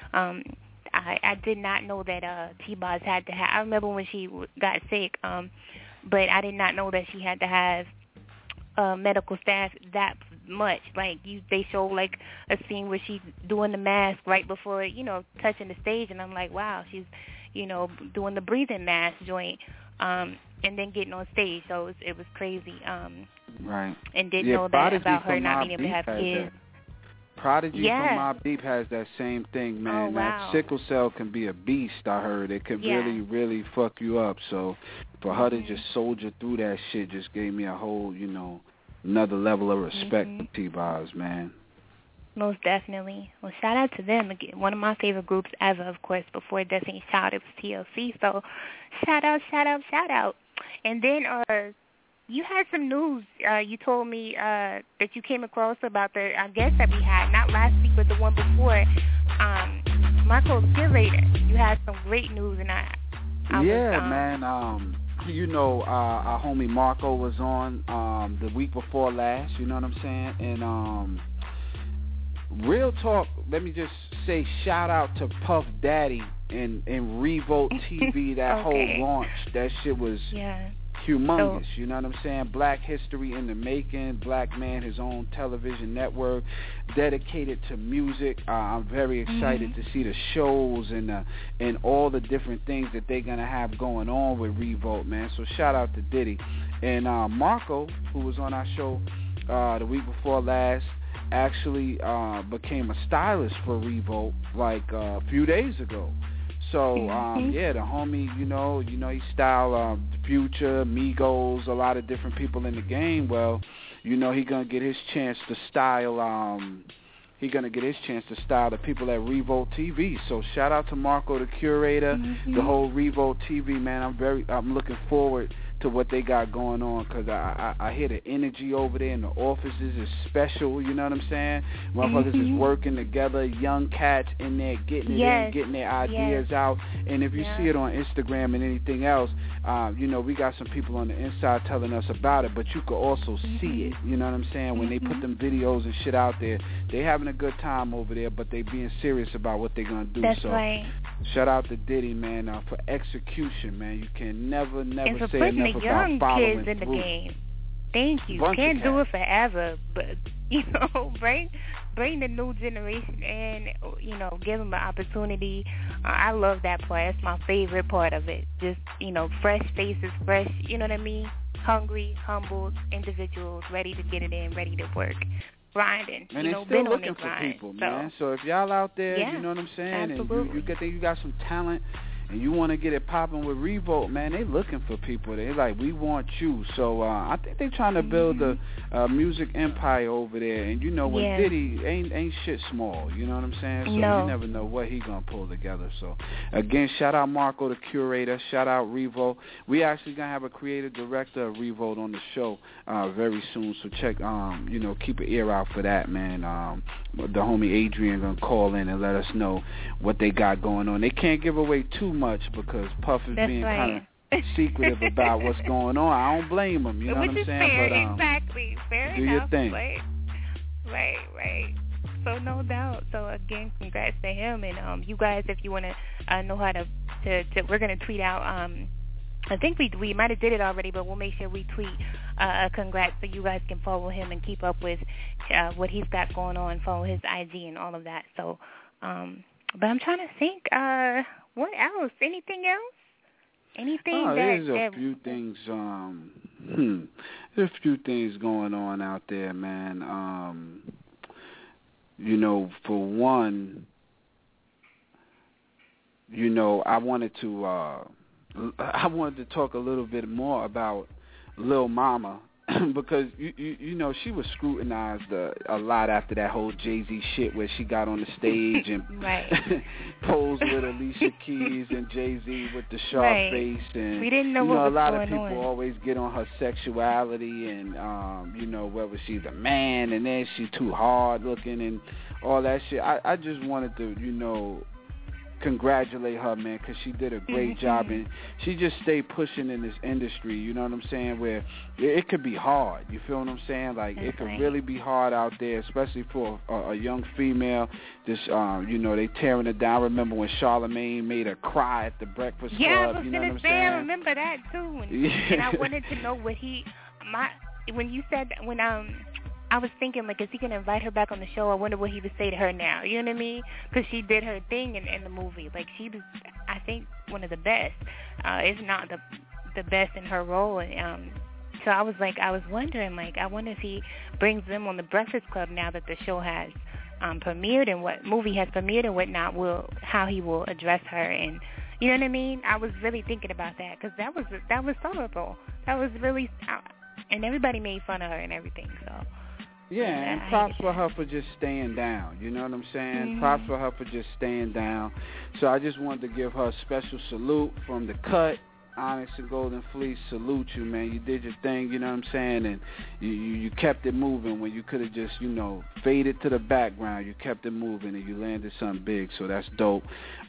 I did not know that T-Boz had to have, I remember when she got sick, but I did not know that she had to have medical staff that much. Like, they show like a scene where she's doing the mask right before, you know, touching the stage, and I'm like, wow, she's, you know, doing the breathing mask joint, and then getting on stage. So it was crazy. Right. And didn't know that about her not being able to have kids. Prodigy from Mobb Deep has that same thing, man. Oh, wow. That sickle cell can be a beast, I heard. It could really, really fuck you up. So for her to just soldier through that shit just gave me a whole, you know, another level of respect for T-Boz, man. Most definitely. Well, shout out to them. Again, one of my favorite groups ever, of course. Before Destiny's Child, it was TLC. So shout out. And then you had some news. You told me that you came across about the guest that we had, not last week, but the one before, Marco the Curator. You had some great news, and I man. You know, our homie Marco was on the week before last. You know what I'm saying? And real talk, let me just say shout out to Puff Daddy and Revolt TV. That whole launch, that shit was humongous. You know what I'm saying? Black history in the making. Black Man, his own television network dedicated to music. I'm very excited to see the shows and all the different things that they're gonna have going on with Revolt, man. So shout out to Diddy and Marco, who was on our show the week before last. Actually became a stylist for Revolt like a few days ago. So the homie, you know he styled Future, Migos, a lot of different people in the game. Well, you know he gonna get his chance to style. The people at Revolt TV. So shout out to Marco the Curator, the whole Revolt TV, man. I'm looking forward to what they got going on, because I hear the energy over there in the offices is special, you know what I'm saying? Motherfuckers is working together, young cats in there getting it in, getting their ideas out. And if you see it on Instagram and anything else, you know, we got some people on the inside telling us about it, but you could also see it, you know what I'm saying? When they put them videos and shit out there, they having a good time over there, but they being serious about what they're going to do. That's so right. Shout out to Diddy, man, for execution, man. You can never and say for putting enough the young about following kids in through. the game. Thank you. Can't do it forever, but, you know, bring the new generation in, you know, give them an opportunity. I love that part. That's my favorite part of it. Just, you know, fresh faces, fresh, you know what I mean? Hungry, humbled individuals, ready to get it in, ready to work. Grinding, and you know, still been on looking the for grind. people, man. So if y'all out there, you know what I'm saying, absolutely. and you got some talent, and you want to get it popping with Revolt, man, they looking for people. They like, we want you. So I think they trying to build a music empire over there. And you know, with Diddy, ain't shit small. You know what I'm saying? So you never know what he gonna pull together. So again, shout out Marco the Curator. Shout out Revolt. We actually gonna have a creative director of Revolt on the show very soon. So check, you know, keep an ear out for that, man. The homie Adrian gonna call in and let us know what they got going on. They can't give away too much because Puff is being kind of secretive about what's going on. I don't blame him, you know what I'm saying? Fair, but exactly. Fair do enough. your thing. Right. So no doubt. So again, congrats to him. And you guys, if you want to know how to we're gonna tweet out. I think we might have did it already, but we'll make sure we tweet congrats, so you guys can follow him and keep up with what he's got going on, follow his IG and all of that. So, but I'm trying to think, what else? Anything else? Anything there's a few things. There's a few things going on out there, man. You know, for one, you know, I wanted to talk a little bit more about Lil Mama because you know she was scrutinized a lot after that whole Jay-Z shit where she got on the stage and posed with Alicia Keys and Jay-Z with the sharp face, and we didn't know what was a lot going of people on. always get on her sexuality and you know, whether she's a man and then she's too hard looking and all that shit. I just wanted to, you know, congratulate her, man, because she did a great job, and she just stayed pushing in this industry, you know what I'm saying, where it could be hard, you feel what I'm saying, like it could really be hard out there, especially for a young female. This you know, they tearing it down. I remember when Charlamagne made her cry at the Breakfast Club, I was you know what I'm say, saying? I remember that too, and I wanted to know what when you said, when I was thinking, like, is he going to invite her back on the show? I wonder what he would say to her now. You know what I mean? Because she did her thing in the movie. Like, she was, I think, one of the best, if not the best in her role. So I was wondering, like, I wonder if he brings them on the Breakfast Club now that the show has premiered and what movie has premiered and whatnot, how he will address her. And you know what I mean? I was really thinking about that because that was horrible. That was really, and everybody made fun of her and everything, so. Yeah, and props for her for just staying down. You know what I'm saying? Props for her for just staying down. So I just wanted to give her a special salute from the cut. Onyx and Golden Fleece, salute you, man. You did your thing, you know what I'm saying? And you kept it moving when you could have just, you know, faded to the background. You kept it moving and you landed something big, so that's dope.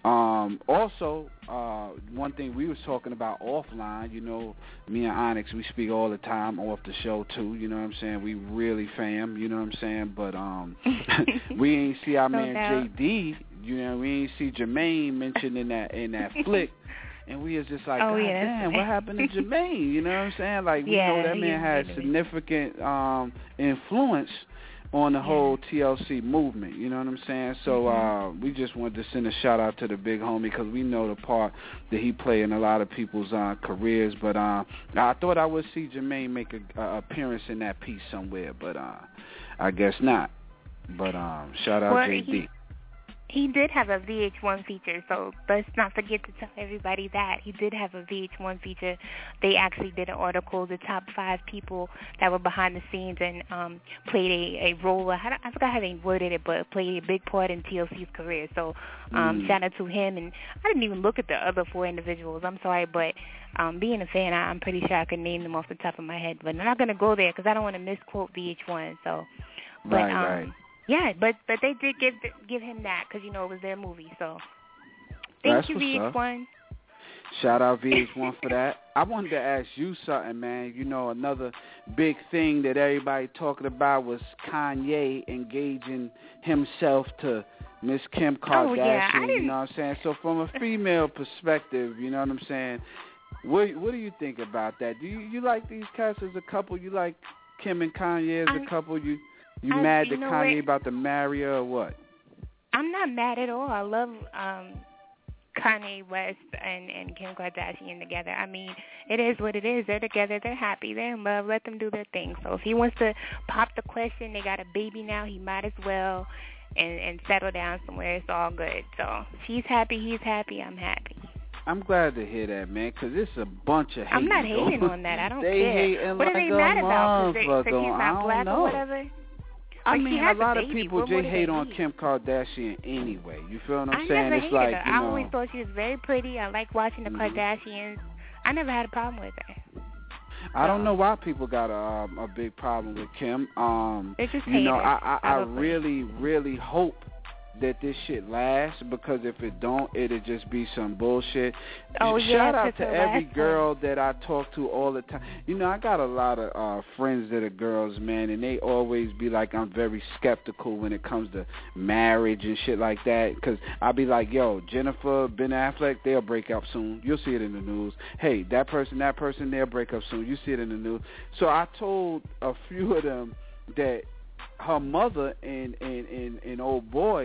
Also, one thing we was talking about offline, you know, me and Onyx, we speak all the time off the show too, you know what I'm saying? We really fam, you know what I'm saying? But we ain't see our man JD, you know, we ain't see Jermaine mentioned in that flick. And we was just like, God damn, what happened to Jermaine? You know what I'm saying? Like, we know that man had significant influence on the whole TLC movement. You know what I'm saying? So we just wanted to send a shout out to the big homie because we know the part that he played in a lot of people's careers. But I thought I would see Jermaine make an appearance in that piece somewhere, but I guess not. But shout out JD. He did have a VH1 feature, so let's not forget to tell everybody that. He did have a VH1 feature. They actually did an article, the top 5 people that were behind the scenes and played a role. I forgot how they worded it, but played a big part in TLC's career. So shout out to him. And I didn't even look at the other 4 individuals. I'm sorry, but being a fan, I'm pretty sure I could name them off the top of my head. But I'm not going to go there because I don't want to misquote VH1. So, but, right. Yeah, but they did give him that because, you know, it was their movie. So thank you, VH1. Shout out VH1 for that. I wanted to ask you something, man. You know, another big thing that everybody talking about was Kanye engaging himself to Miss Kim Kardashian. You know what I'm saying? So from a female perspective, you know what I'm saying, what do you think about that? Do you like these cats as a couple? You like Kim and Kanye as a couple? You mad that Kanye about to marry her or what? I'm not mad at all. I love Kanye West and Kim Kardashian together. I mean, it is what it is. They're together. They're happy. They're in love. Let them do their thing. So if he wants to pop the question, they got a baby now, he might as well and settle down somewhere. It's all good. So if she's happy, he's happy, I'm happy. I'm glad to hear that, man, because it's a bunch of hate. I'm not hating on that. I don't they care. Hating what like are they mad about? Because she's not black or whatever? I mean, a lot of people just hate on Kim Kardashian anyway. You feel what I'm saying? Never it's like, her. I always thought she was very pretty. I like watching the Kardashians. I never had a problem with her. I don't know why people got a big problem with Kim. They're just you know, haters, I really, really hope that this shit lasts, because if it don't, it'll just be some bullshit. Oh, Shout out to every girl that I talk to all the time. You know, I got a lot of friends that are girls, man, and they always be like, I'm very skeptical when it comes to marriage and shit like that, because I be like, yo, Jennifer, Ben Affleck, they'll break up soon. You'll see it in the news. Hey, that person, they'll break up soon. You see it in the news. So I told a few of them that her mother and old boy,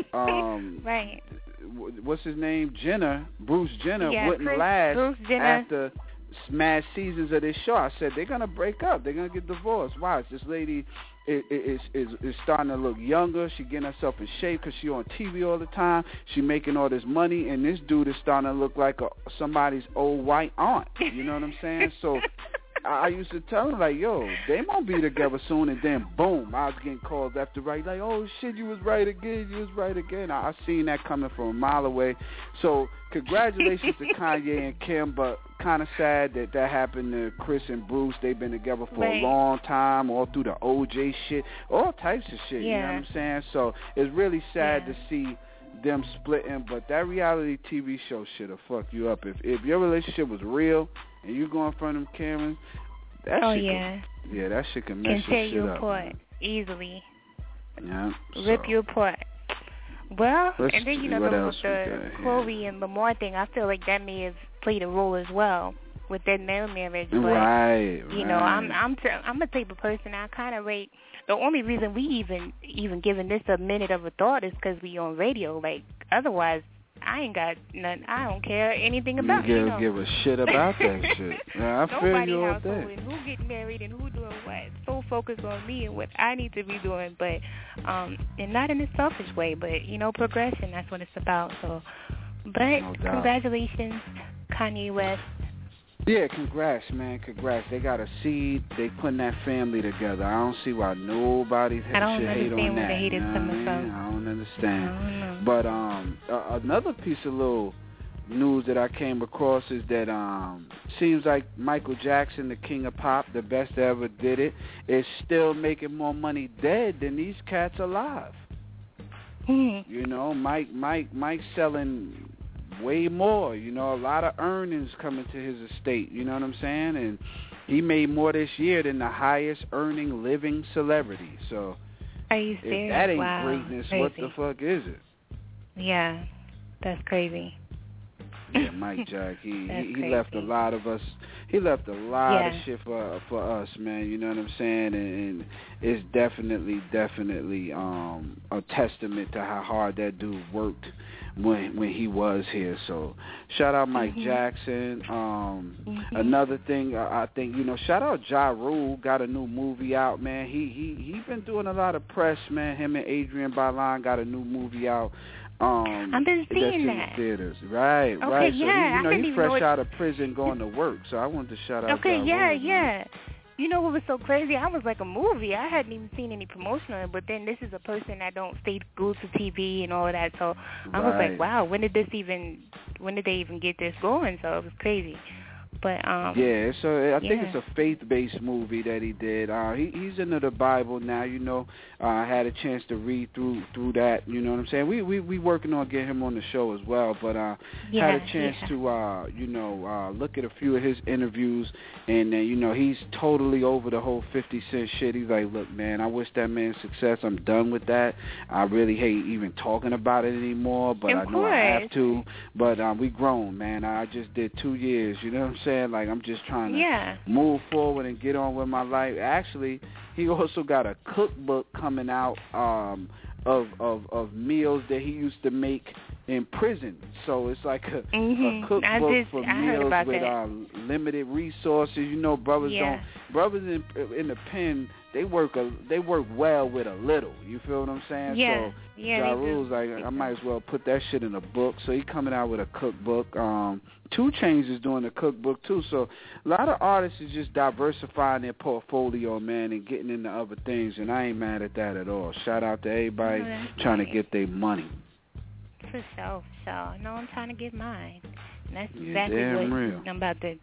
right? What's his name? Bruce Jenner wouldn't last after smash seasons of this show. I said they're gonna break up. They're gonna get divorced. Watch, this lady is starting to look younger. She getting herself in shape because she on TV all the time. She making all this money, and this dude is starting to look like somebody's old white aunt. You know what I'm saying? So I used to tell him, like, yo, they won't be together soon, and then boom, I was getting calls left to right, like, oh shit, you was right again. I seen that coming from a mile away. So congratulations to Kanye and Kim, but kind of sad that happened to Chris and Bruce. They've been together for a long time, all through the OJ shit, all types of shit. You know what I'm saying? So it's really sad to see them splitting, but that reality TV show shit'll fuck you up. If your relationship was real and you go in front of them cameras, that that shit can mess your shit up. Can tear you apart easily. Yeah. Rip you apart. Well, and then you know the Chloe and Lamar thing, I feel like that may have played a role as well with their marriage. But, right. You know, I'm a type of person, I kind of rate. The only reason we even giving this a minute of a thought is because we on radio. Like, otherwise, I ain't got nothing. I don't care anything about it. You give a shit about that shit. Yeah, I feel you all day. And who getting married and who doing what. So focused on me and what I need to be doing, but and not in a selfish way, but you know, progression. That's what it's about. So, but congratulations, Kanye West. Yeah, congrats, man. Congrats. They got a seed. They putting that family together. I don't see why nobody should hate on that. I don't understand where the hate is coming from. I don't understand. I don't know. But another piece of little news that I came across is that seems like Michael Jackson, the king of pop, the best that ever did it, is still making more money dead than these cats alive. You know, Mike selling way more, you know, a lot of earnings coming to his estate, you know what I'm saying? And he made more this year than the highest earning living celebrity. So are you serious? If that ain't greatness, crazy. What the fuck is it? Yeah, that's crazy. Yeah, Mike Jack, he left a lot of us. He left a lot of shit for us, man. You know what I'm saying? And it's definitely a testament to how hard that dude worked when he was here. So shout out Mike Jackson. Another thing, I think, you know, shout out Ja Rule, got a new movie out, man. He been doing a lot of press, man. Him and Adrienne Bailon got a new movie out. I've been seeing that. Theaters. Right. Okay, So he's fresh out of prison going to work. So I wanted to shout out. Okay, Ja Rule, yeah. You know what was so crazy? I was like a movie. I hadn't even seen any promotion on it, but then this is a person that don't stay glued to TV and all of that. So I was like, wow, when did they even get this going? So it was crazy. But yeah, so I think it's a faith-based movie that he did. He's into the Bible now, you know. I had a chance to read through that, you know what I'm saying. We working on getting him on the show as well, but had a chance to look at a few of his interviews, and you know, he's totally over the whole 50 Cent shit. He's like, look, man, I wish that man success. I'm done with that. I really hate even talking about it anymore, but I know I have to. But we grown, man. I just did 2 years, you know what I'm saying? Like, I'm just trying to move forward and get on with my life. Actually, he also got a cookbook coming out of meals that he used to make in prison. So it's like a cookbook for meals with limited resources. You know, brothers in the pen, they work well with a little. You feel what I'm saying? Yeah. So Ja Rule's like, I might as well put that shit in a book. So he coming out with a cookbook. 2 Chainz is doing a cookbook too. So a lot of artists is just diversifying their portfolio, man, and getting into other things. And I ain't mad at that at all. Shout out to everybody trying to get their money. For sure. No, I'm trying to get mine. And that's exactly what real. I'm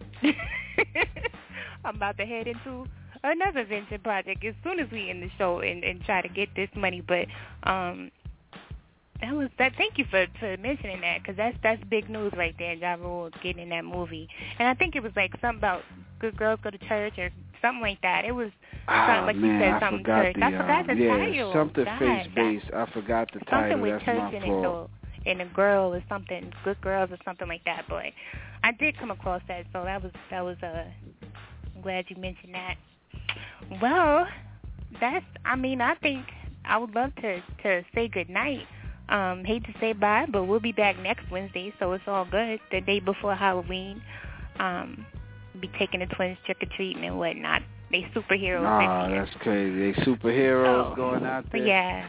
about to head into another venture project as soon as we end the show and try to get this money. But Thank you for mentioning that, because that's big news right there. Ja Rule getting in that movie, and I think it was like something about good girls go to church or something like that. It was something like you said something church. I forgot the title. Yeah, something faith-based. I forgot the title. Something with that's church my in fault. it, though. And a girl or something, good girls or something like that. But I did come across that, so that was I'm glad you mentioned that. Well, I think I would love to say good night. Hate to say bye, but we'll be back next Wednesday, so it's all good. The day before Halloween. Be taking the twins trick-or-treating and whatnot. They superheroes. Oh, that's crazy. They superheroes going out there? Yeah.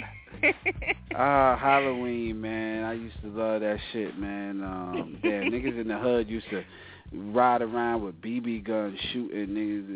Halloween, man. I used to love that shit, man. Niggas in the hood used to ride around with BB guns shooting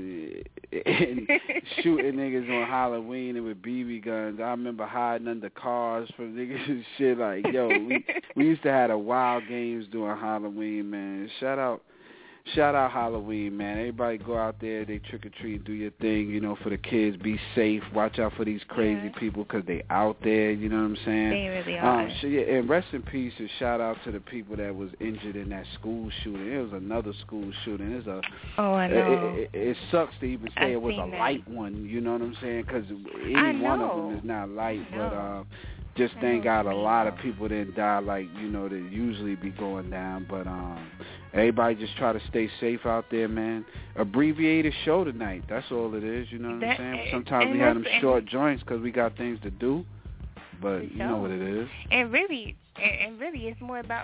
niggas on Halloween and with BB guns. I remember hiding under cars from niggas and shit. Like, yo, we used to have the wild games during Halloween, man. Shout out Halloween, man. Everybody go out there, they trick-or-treat, do your thing, for the kids. Be safe. Watch out for these crazy people because they out there, you know what I'm saying? They really are. And rest in peace and shout out to the people that was injured in that school shooting. It was another school shooting. I know. It sucks to even say it was a light one, you know what I'm saying? Because any one of them is not light, but just thank God a lot of people didn't die like, they usually be going down. But everybody just try to stay safe out there, man. Abbreviated show tonight. That's all it is, you know what I'm saying? Sometimes we have them short joints because we got things to do. But you know what it is. And really, it's more about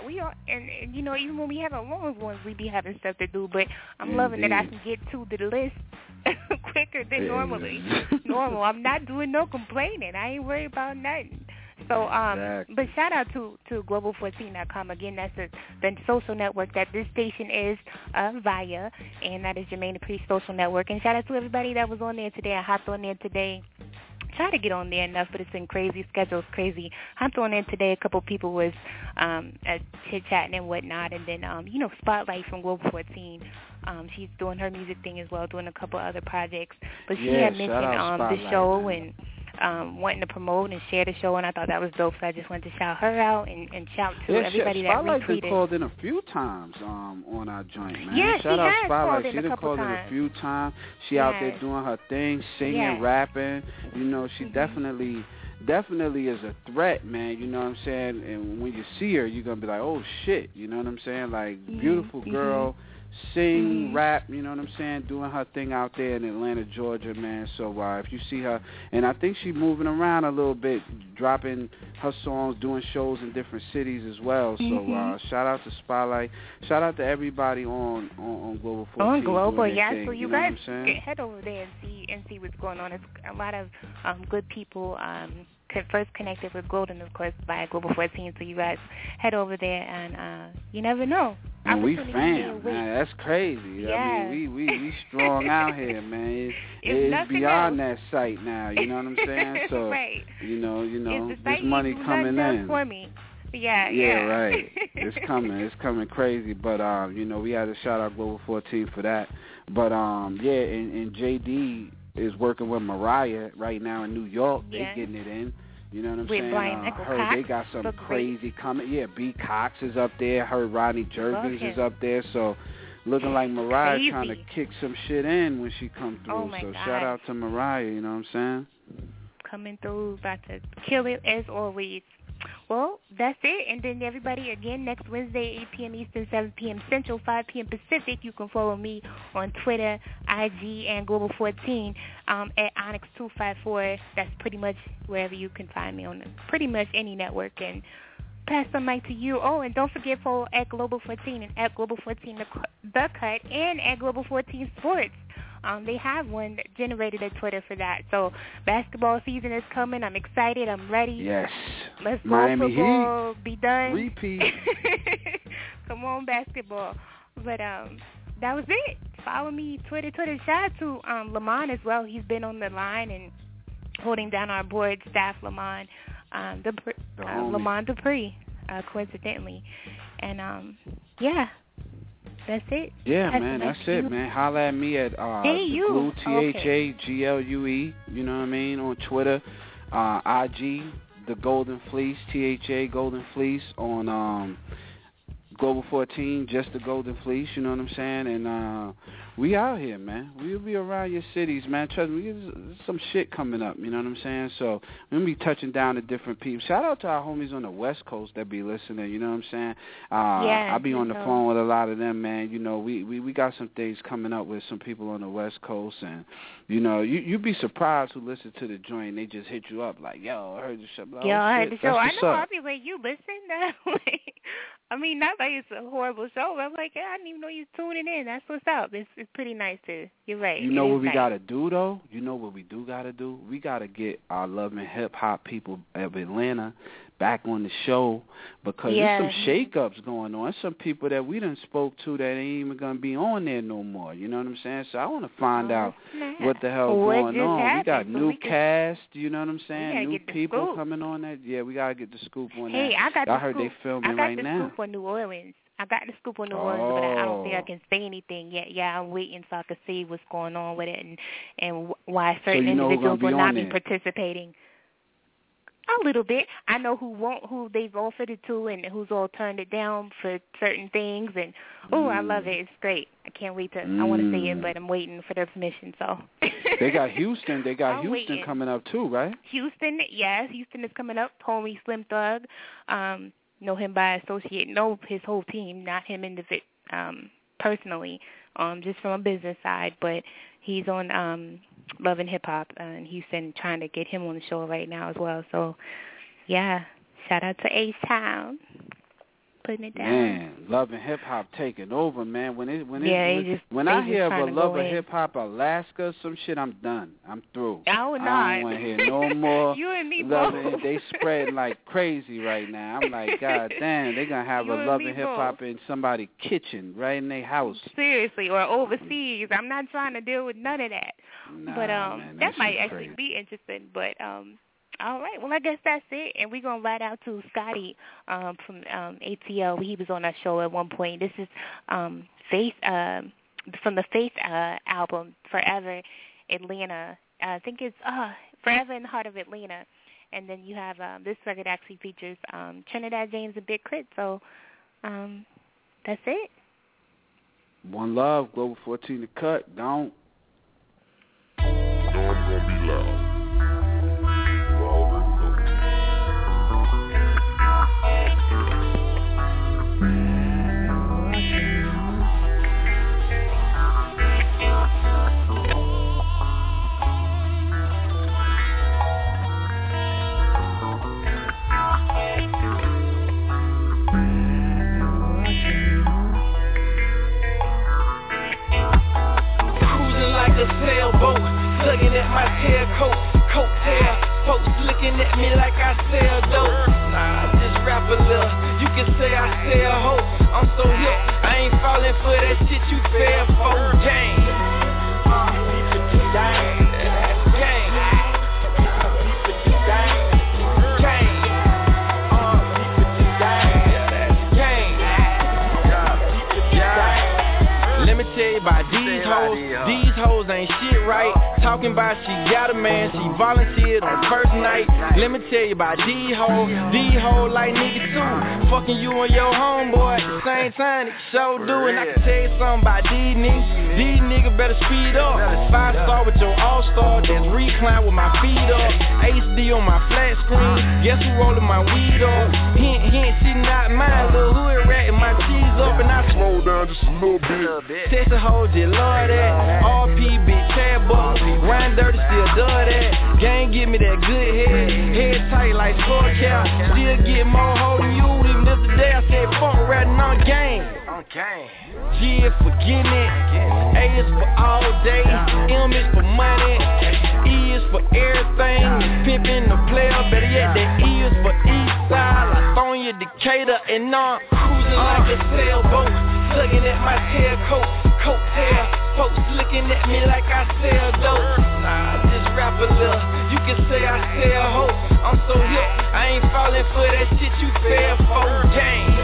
even when we have our long ones, we be having stuff to do. But I'm loving that I can get to the list quicker than normally. I'm not doing no complaining. I ain't worried about nothing. So, but shout out to Global14.com. Again, that's the social network that this station is via, and that is Jermaine Dupri Social Network. And shout out to everybody that was on there today. I hopped on there today. Try to get on there enough, but it's been crazy. Schedule's crazy. Hopped on there today. A couple people was chit-chatting and whatnot. And then, Spotlight from Global 14. She's doing her music thing as well, doing a couple other projects. But she had mentioned the show, man. And wanting to promote and share the show, and I thought that was dope, so I just wanted to shout her out and shout to everybody that retweeted. Spotlight's been called in a few times on our joint, man. Yeah, shout out Spotlight. She's been called in a few times. She out there doing her thing, singing, rapping. She definitely is a threat, man. You know what I'm saying? And when you see her, you're going to be like, oh, shit. You know what I'm saying? Like, beautiful girl. Sing, rap, you know what I'm saying, doing her thing out there in Atlanta, Georgia, man. So if you see her, and I think she's moving around a little bit, dropping her songs, doing shows in different cities as well. So shout out to Spotlight. Shout out to everybody on Global 14. On Global, yeah. Thing, so you guys head over there and see what's going on. It's a lot of good people. First connected with Golden, of course, via Global 14. So you guys head over there, and you never know. And we fam, man. That's crazy. Yeah. I mean, we strong out here, man. It's beyond that sight now. You know what I'm saying? So, right. you know, this money coming in. For me. Yeah, right. It's coming crazy. But we had to shout out Global 14 for that. But and JD is working with Mariah right now in New York. Yeah. They getting it in. You know what I'm with saying? Brian Heard they got some crazy coming. Yeah, B. Cox is up there. Heard Rodney Jerkins is up there. So looking like Mariah trying to kick some shit in when she come through. Oh my God. Shout out to Mariah, you know what I'm saying? Coming through, about to kill it as always. Well, that's it. And then everybody, again, next Wednesday, 8 p.m. Eastern, 7 p.m. Central, 5 p.m. Pacific. You can follow me on Twitter, IG, and Global 14 at Onyx254. That's pretty much wherever you can find me on pretty much any network. And pass the mic to you. Oh, and don't forget, follow at Global 14 and at Global 14 The Cut and at Global 14 Sports. They have one generated at Twitter for that. So basketball season is coming. I'm excited. I'm ready. Yes. Let's go Miami football. Heat. Be done. Repeat. Come on, basketball. But that was it. Follow me, Twitter. Shout out to Lamont as well. He's been on the line and holding down our board staff, Lamont Dupri, coincidentally. And, that's it. Yeah, man, that's it, man. Holla at me at Glue, THAGLUE, you know what I mean, on Twitter, IG, the Golden Fleece, THA Golden Fleece on Global 14, just the Golden Fleece, you know what I'm saying? And we out here, man. We'll be around your cities, man. Trust me, there's some shit coming up, you know what I'm saying? So we're going to be touching down to different people. Shout out to our homies on the West Coast that be listening, you know what I'm saying? I'll be on the phone with a lot of them, man. You know, we got some things coming up with some people on the West Coast, and, you know, you'd be surprised who listen to the joint. They just hit you up like, yo, I heard the show. Like, yo, I heard the show. I know, up. I'll be like, you listen? I mean, not like it's a horrible show, but I'm like, yeah, I didn't even know you was tuning in. That's what's up. It's pretty nice too. You're right. You know what we got to do, though? You know what we do got to do? We got to get our loving hip-hop people of Atlanta back on the show, because there's some shake-ups going on. Some people that we done spoke to that ain't even going to be on there no more. You know what I'm saying? So I want to find out what the hell's going on. We got new cast, you know what I'm saying? New people coming on that. Yeah, we got to get the scoop on that. I heard they filming right now. I got the scoop on New Orleans. But I don't think I can say anything yet. Yeah, I'm waiting so I can see what's going on with it and why certain individuals will not be participating. A little bit. I know who they've offered it to, and who's all turned it down for certain things. And I love it. It's great. I can't wait to. I want to see it, but I'm waiting for their permission. So they got Houston. They got Houston coming up too, right? Houston, yes. Houston is coming up. Homie Slim Thug. Know him by associate. Know his whole team, not him personally. Just from a business side, but he's on Love and Hip Hop in Houston, trying to get him on the show right now as well. So, yeah, shout out to H-Town, putting it down. Man, Love and Hip Hop taking over, man. When I hear of a Love and Hip Hop Alaska, some shit, I'm done. I'm through. Oh, no. I don't want to hear no more. You and me both. They spreading like crazy right now. I'm like, God damn, they're going to have a Love and Hip Hop in somebody's kitchen, right in their house. Seriously, or overseas. I'm not trying to deal with none of that. Nah, but man, that might actually be interesting. But all right, well, I guess that's it, and we're gonna ride out to Scotty from ATL. He was on our show at one point. This is Faith from the Faith album, Forever Atlanta. I think it's Forever in the Heart of Atlanta. And then you have this record actually features Trinidad James and Big Crit. So that's it. One love, Global 14 to cut. Don't. You know I'm gonna be loud. Sailboat, tugging at my tailcoat, coattail, folks looking at me like I sell dope. Nah, I just rap a little, you can say I sell hope. I'm so hip, I ain't falling for that shit you fell for. Gang, let me tell you about these hoes. These hoes ain't shit right. Talking about she got a man, she volunteered on first night. Let me tell you about these hoes. These hoes like niggas too. Fucking you and your homeboy at the same time. They so do. And I can tell you something about these niggas. These niggas better speed up. 5-star with your all-star. Just recline with my feet up. HD on my flat screen. Guess who rolling my weed up? He ain't sitting out mine. Little hood rat and my cheese up. And I slow down just a little bit. Texas hoes just love that. RP big tab bucks. Ryan Dirty still does that. Gang give me that good head. Head tight like score cap. Still get more hoe than you. Even if today I said fuck ratting on game. G is for getting it. A is for all day. M is for money. E is for everything. Pimpin' the player. Better yet, that E is for East Side. Lithonia, Decatur, and I'm cruising like a sailboat. Tugging at my tailcoat, coattail. Folks looking at me like I sell dope. Nah, I just rap a little. You can say I sell hope. I'm so hip, I ain't falling for that shit you fell for. Gang.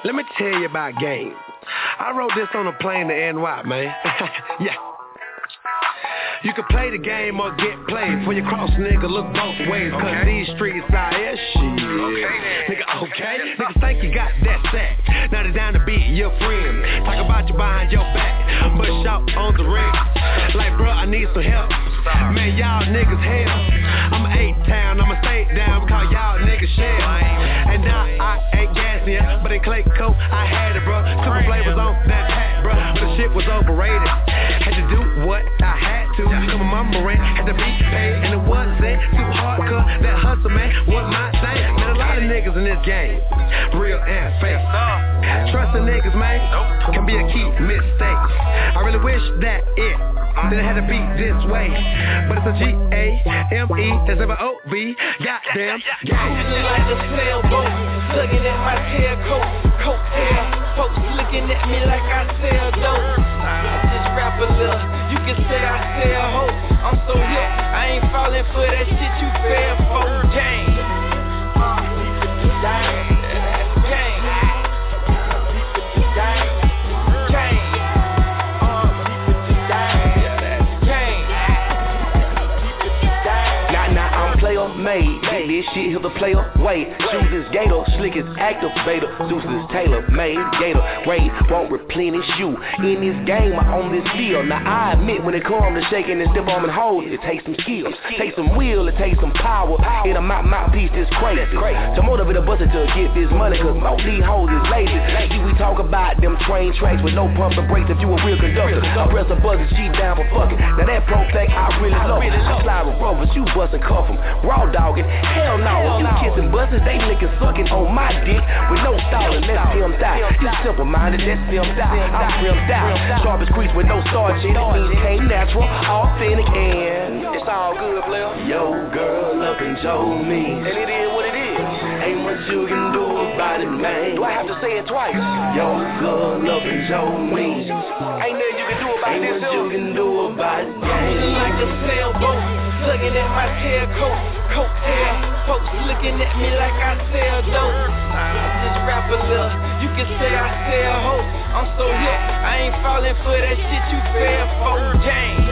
Let me tell you about game. I wrote this on a plane to NY, man. Yeah. You can play the game or get played. For your cross, nigga, look both ways. Cause these streets out here, shit. Nigga, okay? Niggas think you got that sack. Now they down to be your friend. Talk about you behind your back. Push out on the ring. Like, bro, I need some help. Man, y'all niggas hell. I'm a 8-town, I'ma stay down because y'all niggas shell. And now I ain't gassing ya, but in Clay Coat, I had it, bro. Super flavors on that pack, bro. But the shit was overrated. Had to do what I had to. Come on, mama ran, had to be paid, and it wasn't too hard, cause that hustle, man, was my thing. Man, a lot of niggas in this game, real and fake. Trusting niggas, man, can be a key mistake. I really wish that it had to be this way, but it's a G-A-M-E, that's never O-V, goddamn game. Cruising like a sailboat, tugging at my tailcoat, coattail, folks looking at me like I sell dope. I just rap a little, you can say I sell hope. I'm so hip, I ain't falling for that shit you fell for. Gang, made, get this shit here the player, wait, shoes is gator, slick is activator, Zeus is tailor made, gator, raid, won't replenish you, in this game, I own this field, now I admit when it comes to shaking and stiff arm and hold, it takes some skill, takes some will, it takes some power, in a mouthpiece this crazy, to motivate a buster to get this money, cause most these hoes is lazy, we talk about them train tracks with no pumps or brakes if you a real conductor, I press a buzzer, she down for fucking, now that pro thing I really love, I slide with brothers, you bust and cuff them, raw dogging, hell no, you kissing buzzers, they licking sucking on my dick with no stalling, that's filmed out. You simple-minded, that's filmed out. I'm filmed out. Sharpest crease with no starch in it, means it ain't natural, authentic, and it's all good, player. Yo, girl, up and show me, and it is what it is. Ain't much you can do about it, man. Do I have to say it twice? Yo, girl, up and show me. Ain't nothing you can do about this, ain't much you can do about it. Cruising like a sailboat, tugging at my tailcoat, coattail, folks looking at me like I sell dope. I just rap a little, you can say I sell hope. I'm so hip, I ain't falling for that shit you fell for. Gang.